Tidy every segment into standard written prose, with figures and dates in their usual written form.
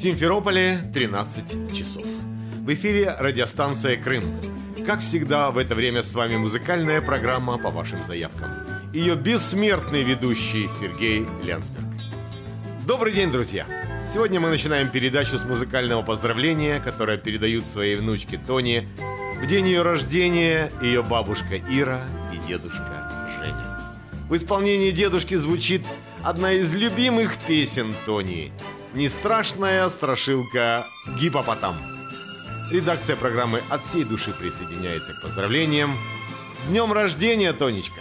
Симферополе 13 часов. В эфире радиостанция «Крым». Как всегда, в это время с вами музыкальная программа по вашим заявкам. Ее бессмертный ведущий Сергей Ляндсберг. Добрый день, друзья! Сегодня мы начинаем передачу с музыкального поздравления, которое передают своей внучке Тоне в день ее рождения ее бабушка Ира и дедушка Женя. В исполнении дедушки звучит одна из любимых песен Тони «Не страшная страшилка Гиппопотам». Редакция программы от всей души присоединяется к поздравлениям. С днем рождения, Тонечка!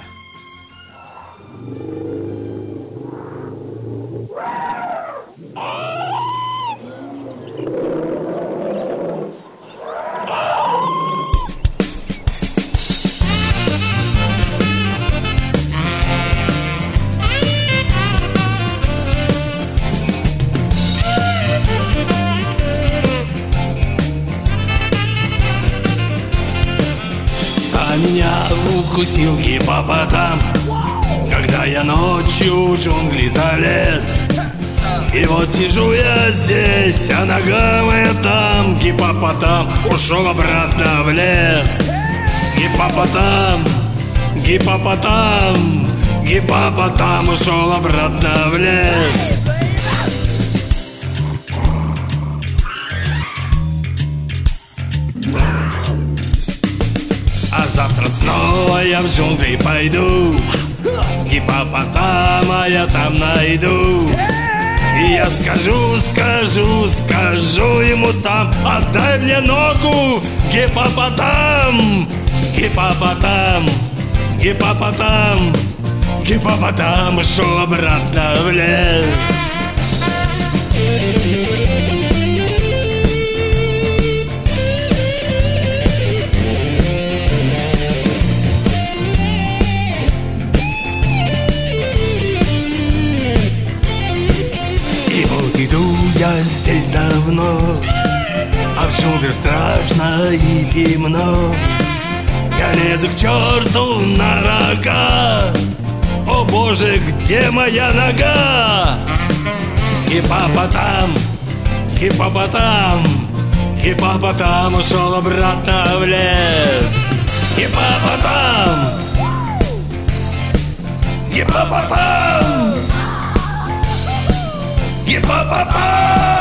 Меня укусил гиппопотам, когда я ночью в джунгли залез. И вот сижу я здесь, а нога моя там. Гиппопотам ушел обратно в лес. Гиппопотам, гиппопотам, гиппопотам ушел обратно в лес. А завтра снова я в джунгли пойду, гиппопотама я там найду. И я скажу ему там: отдай мне ногу, гиппопотам, гиппопотам, гиппопотам, гиппопотам ушел обратно в лес. Иду я здесь давно, а в джунглях страшно и темно. Я лезу к черту на рога. О боже, где моя нога? Гиппопотам, гиппопотам, гиппопотам ушел обратно в лес. Гиппопотам, гиппопотам, гиппопотам.